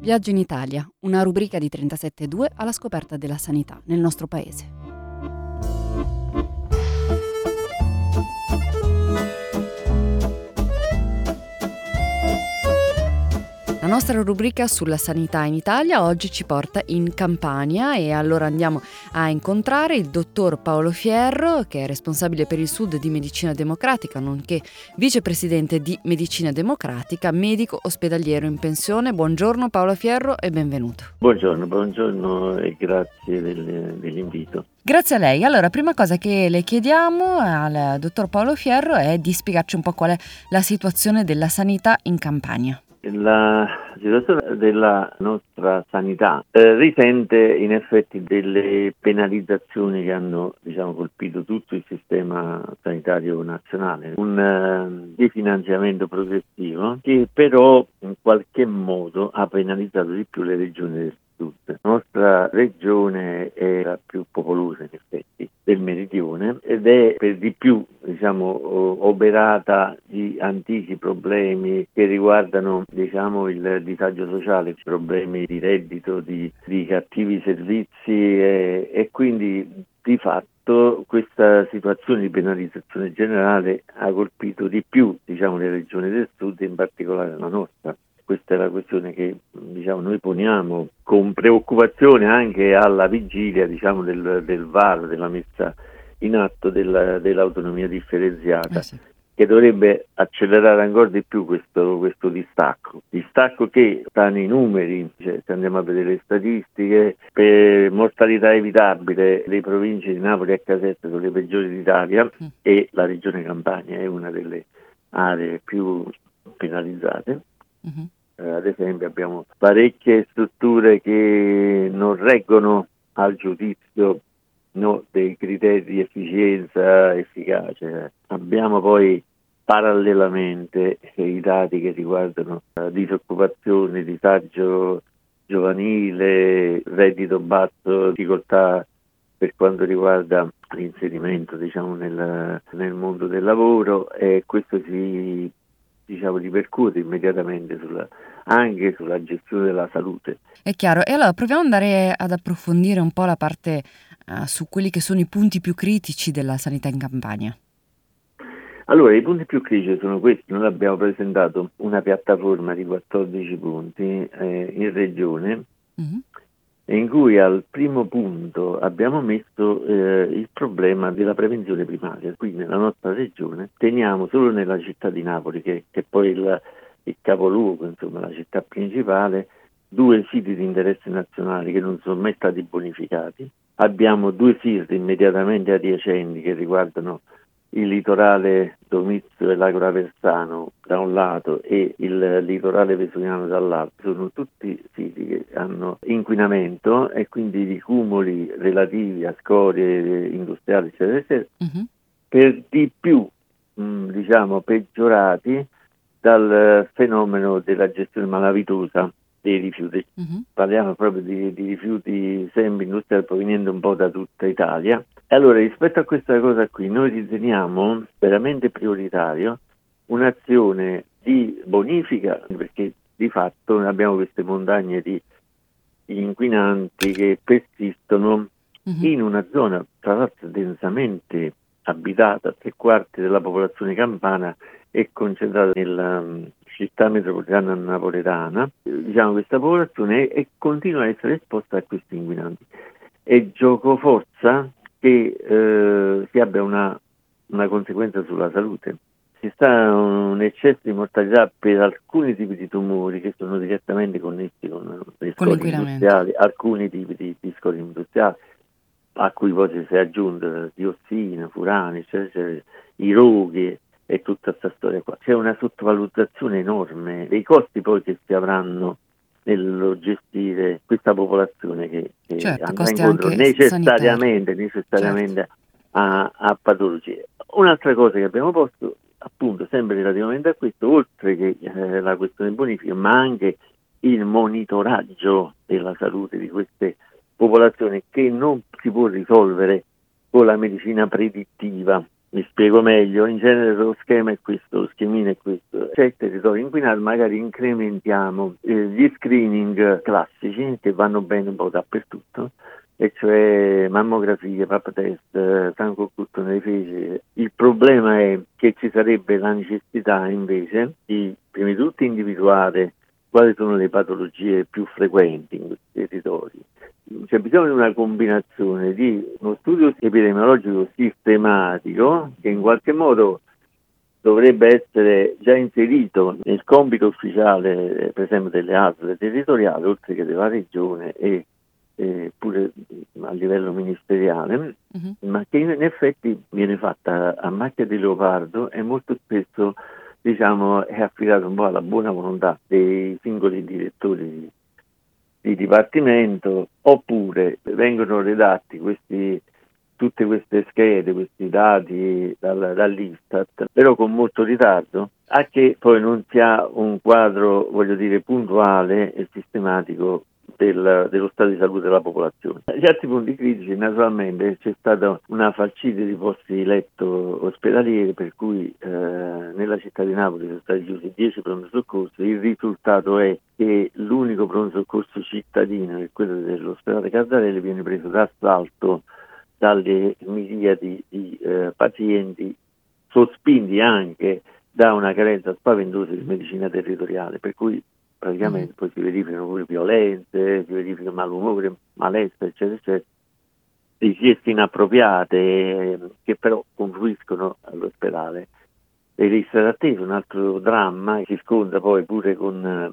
Viaggio in Italia, una rubrica di 37.2 alla scoperta della sanità nel nostro paese. La nostra rubrica sulla sanità in Italia oggi ci porta in Campania e allora andiamo a incontrare il dottor Paolo Fierro, che è responsabile per il Sud di Medicina Democratica, nonché vicepresidente di Medicina Democratica, medico ospedaliero in pensione. Buongiorno Paolo Fierro e benvenuto. Buongiorno e grazie dell'invito. Grazie a lei. Allora, prima cosa che le chiediamo al dottor Paolo Fierro è di spiegarci un po' qual è la situazione della sanità in Campania. La situazione della nostra sanità risente in effetti delle penalizzazioni che hanno colpito tutto il sistema sanitario nazionale, un definanziamento progressivo che però in qualche modo ha penalizzato di più le regioni del Sud. La nostra regione è la più popolosa in effetti del meridione ed è per di più oberata di antichi problemi che riguardano il disagio sociale, problemi di reddito, di cattivi servizi e quindi di fatto questa situazione di penalizzazione generale ha colpito di più le regioni del Sud, in particolare la nostra. Questa è la questione che noi poniamo con preoccupazione anche alla vigilia del VAR, della messa in atto dell'autonomia differenziata, Sì. che dovrebbe accelerare ancora di più questo distacco che sta nei numeri. Se andiamo a vedere le statistiche, per mortalità evitabile le province di Napoli e Caserta sono le peggiori d'Italia e la regione Campania è una delle aree più penalizzate. Ad esempio abbiamo parecchie strutture che non reggono al giudizio dei criteri di efficienza, efficacia. Abbiamo poi parallelamente i dati che riguardano disoccupazione, disagio giovanile, reddito basso, difficoltà per quanto riguarda l'inserimento nel mondo del lavoro, e questo si ripercuote immediatamente anche sulla gestione della salute. È chiaro. E allora proviamo ad andare ad approfondire un po' la parte su quelli che sono i punti più critici della sanità in Campania. Allora, i punti più critici sono questi. Noi abbiamo presentato una piattaforma di 14 punti in regione, in cui al primo punto abbiamo messo il problema della prevenzione primaria. Qui nella nostra regione teniamo solo nella città di Napoli, che poi il capoluogo, la città principale, 2 siti di interesse nazionale che non sono mai stati bonificati. Abbiamo 2 SIRT immediatamente adiacenti che riguardano il litorale Domizio e Lago Raversano da un lato e il litorale vesuviano dall'altro. Sono tutti siti che hanno inquinamento e quindi di cumuli relativi a scorie industriali, eccetera, eccetera, per di più peggiorati dal fenomeno della gestione malavitosa dei rifiuti. Parliamo proprio di rifiuti semi-industriali provenienti un po' da tutta Italia. E allora, rispetto a questa cosa qui, noi riteniamo veramente prioritario un'azione di bonifica, perché di fatto abbiamo queste montagne di inquinanti che persistono in una zona tra l'altro densamente abitata. 3/4 della popolazione campana è concentrata nella città metropolitana napoletana. Questa popolazione continua a essere esposta a questi inquinanti. È gioco forza che si abbia una conseguenza sulla salute. Si sta un eccesso di mortalità per alcuni tipi di tumori che sono direttamente connessi con le scorie industriali, alcuni tipi di scorie industriali, a cui poi si è aggiunta diossina, furani, eccetera, i roghi e tutta questa storia qua. C'è una sottovalutazione enorme dei costi poi che si avranno nello gestire questa popolazione che andrà incontro necessariamente a patologie. Un'altra cosa che abbiamo posto, appunto, sempre relativamente a questo, oltre che la questione bonifica, ma anche il monitoraggio della salute di queste popolazioni, che non si può risolvere con la medicina predittiva, Mi spiego meglio, in genere lo schema è questo, lo schemino è questo. C'è il territorio inquinato, magari incrementiamo gli screening classici che vanno bene un po' dappertutto, e cioè mammografie, pap test, sangue occulto nelle feci. Il problema è che ci sarebbe la necessità invece di prima di tutto individuare quali sono le patologie più frequenti in questi territori. C'è bisogno di una combinazione di uno studio epidemiologico sistematico che in qualche modo dovrebbe essere già inserito nel compito ufficiale, per esempio delle ASL territoriali, oltre che della regione e pure a livello ministeriale, ma che in effetti viene fatta a macchia di leopardo e molto spesso è affidato un po' alla buona volontà dei singoli direttori di dipartimento, oppure vengono redatti tutte queste schede, questi dati dall'Istat, però con molto ritardo, a che poi non si ha un quadro, puntuale e sistematico dello stato di salute della popolazione. Gli altri punti critici, naturalmente, c'è stata una falcide di posti letto ospedalieri, per cui nella città di Napoli sono stati chiusi 10 pronto soccorso. Il risultato è che l'unico pronto soccorso cittadino, che è quello dell'ospedale Cardarelli, viene preso d'assalto dalle miriadi di pazienti, sospinti anche da una carenza spaventosa di medicina territoriale, per cui praticamente poi si verificano pure violenze, si verifica malumore, malessere, eccetera, eccetera, richieste inappropriate che però confluiscono all'ospedale. Le liste d'attesa, un altro dramma che si scontra poi pure con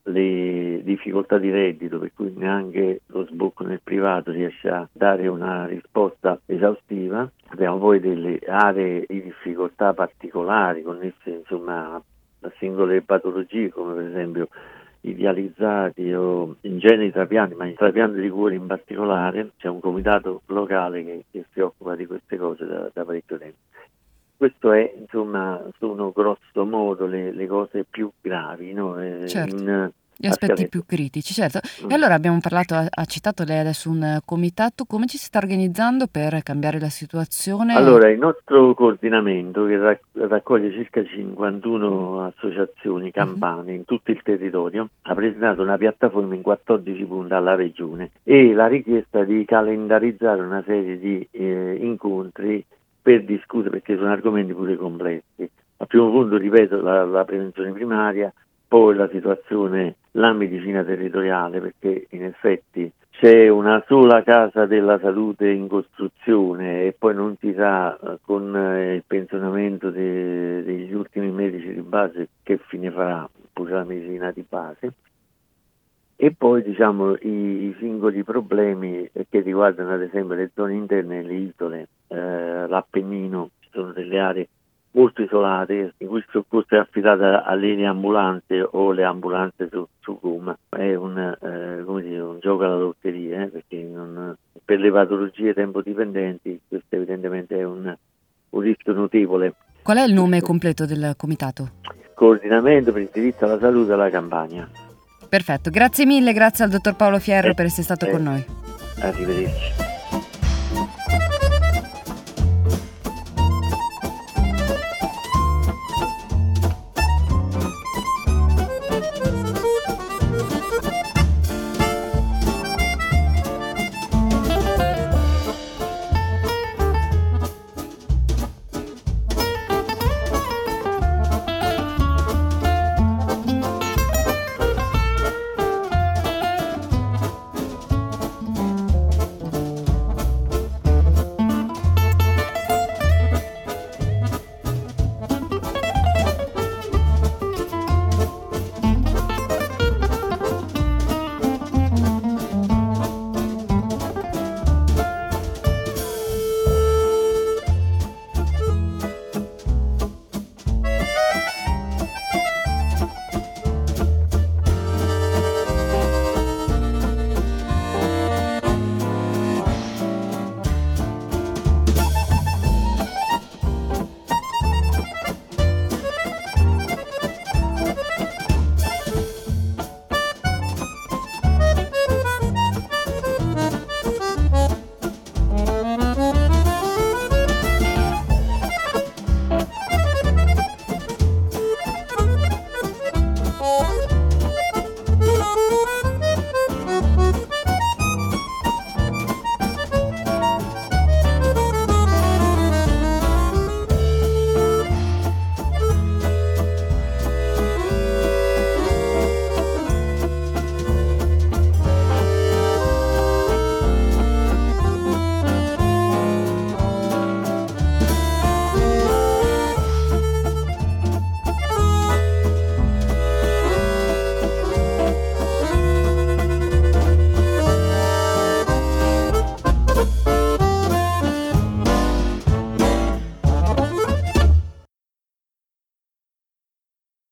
le difficoltà di reddito, per cui neanche lo sbocco nel privato riesce a dare una risposta esaustiva. Abbiamo poi delle aree di difficoltà particolari connesse a singole patologie, come per esempio i dializzati o in genere i trapianti, ma i trapianti di cuore in particolare. C'è un comitato locale che si occupa di queste cose da parecchio tempo. Questo è, sono grosso modo le cose più gravi, no? Certo. Gli aspetti più critici, certo. E allora abbiamo parlato, ha citato lei adesso un comitato, come ci si sta organizzando per cambiare la situazione? Allora, il nostro coordinamento, che raccoglie circa 51 associazioni campane in tutto il territorio, ha presentato una piattaforma in 14 punti alla Regione e la richiesta di calendarizzare una serie di incontri per discutere, perché sono argomenti pure complessi. Al primo punto, ripeto, la prevenzione primaria, poi la situazione, la medicina territoriale, perché in effetti c'è una sola casa della salute in costruzione e poi non si sa con il pensionamento degli ultimi medici di base che fine farà pure la medicina di base. E poi i singoli problemi che riguardano ad esempio le zone interne, le isole, l'Appennino. Ci sono delle aree molto isolate in cui il soccorso è affidato alle ambulanze o le ambulanze su gomma. È un gioco alla lotteria, perché per le patologie tempo-dipendenti questo evidentemente è un rischio notevole. Qual è il nome completo del comitato? Coordinamento per il diritto alla salute alla Campania. Perfetto, grazie mille, grazie al dottor Paolo Fierro per essere stato con noi. Arrivederci.